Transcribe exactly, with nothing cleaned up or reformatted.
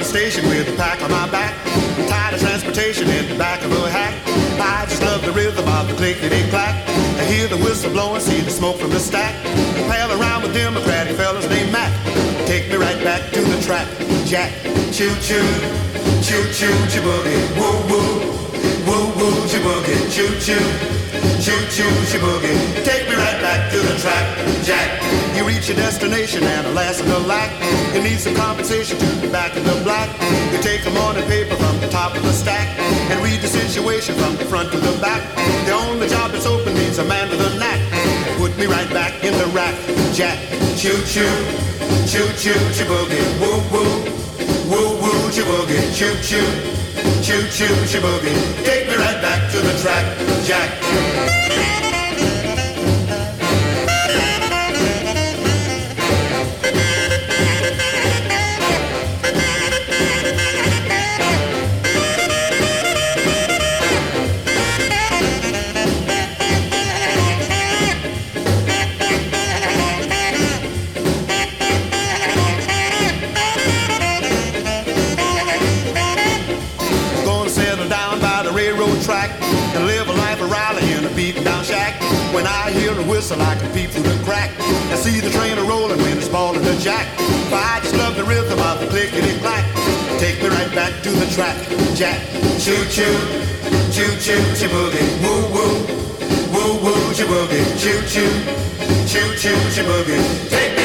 station with a pack on my back. I'm tired of transportation in the back of a hack. I just love the rhythm of the clickety-clack. I hear the whistle blowing, see the smoke from the stack. Pal around with Democratic fellas named Mac. Take me right back to the track. Jack, choo-choo, choo-choo, choo-boogie, woo-woo, woo-woo, choo-boogie, choo-choo, choo-choo, choo-boogie. Take me right back to the track. Jack, you reach your destination and alas and alack, you need some compensation to be back in the black. You take a morning paper from the top of the stack and read the situation from the front to the back. The only job that's open needs a man with a knack. Put me right back in the rack. Jack, choo-choo, choo-choo, choo-boogie, woo-woo, woo-woo, choo-boogie, choo-choo, choo-choo, choo-boogie. Take me right back to the track. Jack. And live a life of Raleigh in a beaten down shack. When I hear a whistle I can peep through the crack and see the train a-rolling when it's balling the jack. But I just love the rhythm of the clickety-clack. Take me right back to the track. Jack, choo-choo, choo-choo, choo-boogie, woo-woo, woo-woo, choo-boogie, choo-choo, choo-choo, choo-boogie. Take